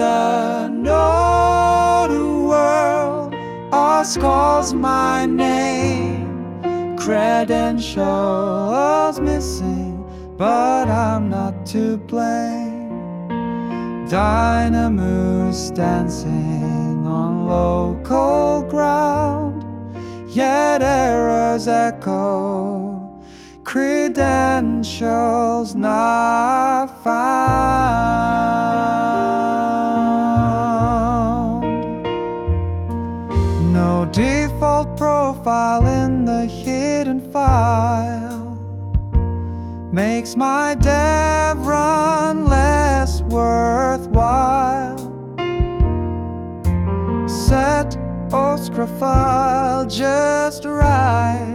the known world Oz calls my name. Credentials missing, but I'm not to blame. Dynamos dancing on local ground, yet errors echo. Credentials not found. No default profile in the hidden file makes my dev run less worthwhile. Set Oscar file just right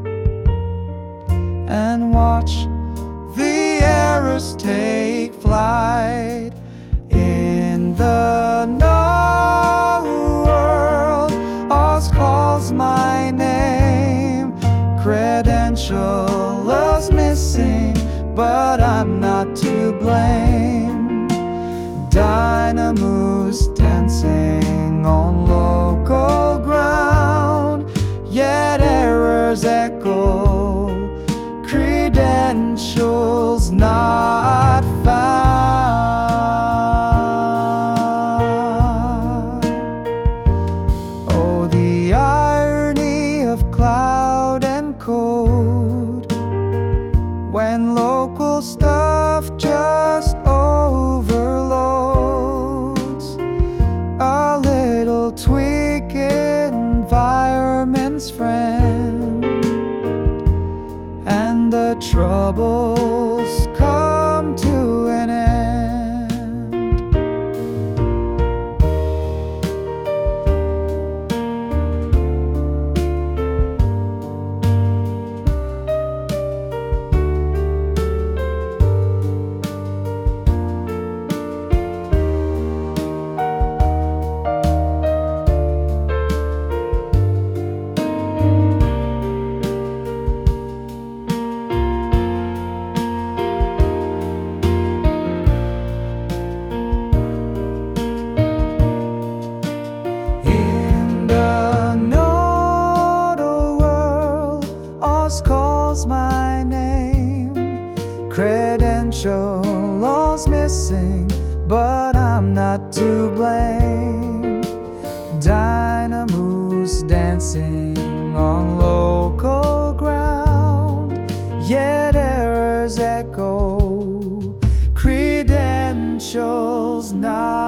and watch the errors take flight. In the known world, Oz calls my name. Credentials missing, but I'm not to blame. Dynamos dancing on local ground, yet errors echo. Credentials not found. Oh, the irony of cloud and code, when local stuff just overloads. A little tweak, environment's friend, and the troubles come to an end. Calls my name. Credentials missing, but I'm not to blame. Dynamos dancing on local ground, yet errors echo. Credentials not